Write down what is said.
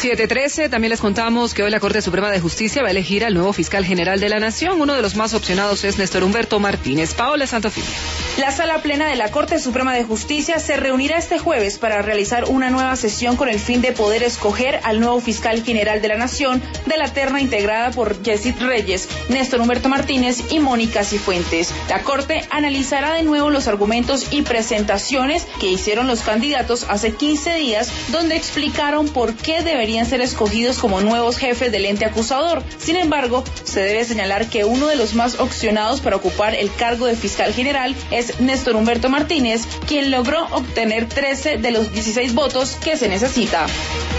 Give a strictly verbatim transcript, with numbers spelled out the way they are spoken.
siete trece, también les contamos que hoy la Corte Suprema de Justicia va a elegir al nuevo fiscal general de la Nación. Uno de los más opcionados es Néstor Humberto Martínez. Paola Santofimio. La Sala Plena de la Corte Suprema de Justicia se reunirá este jueves para realizar una nueva sesión con el fin de poder escoger al nuevo fiscal general de la Nación de la terna integrada por Yesid Reyes, Néstor Humberto Martínez y Mónica Cifuentes. La Corte analizará de nuevo los argumentos y presentaciones que hicieron los candidatos hace quince días, donde explicaron por qué deberían ser escogidos como nuevos jefes del ente acusador. Sin embargo, se debe señalar que uno de los más opcionados para ocupar el cargo de fiscal general es Néstor Humberto Martínez, quien logró obtener trece de los dieciséis votos que se necesita.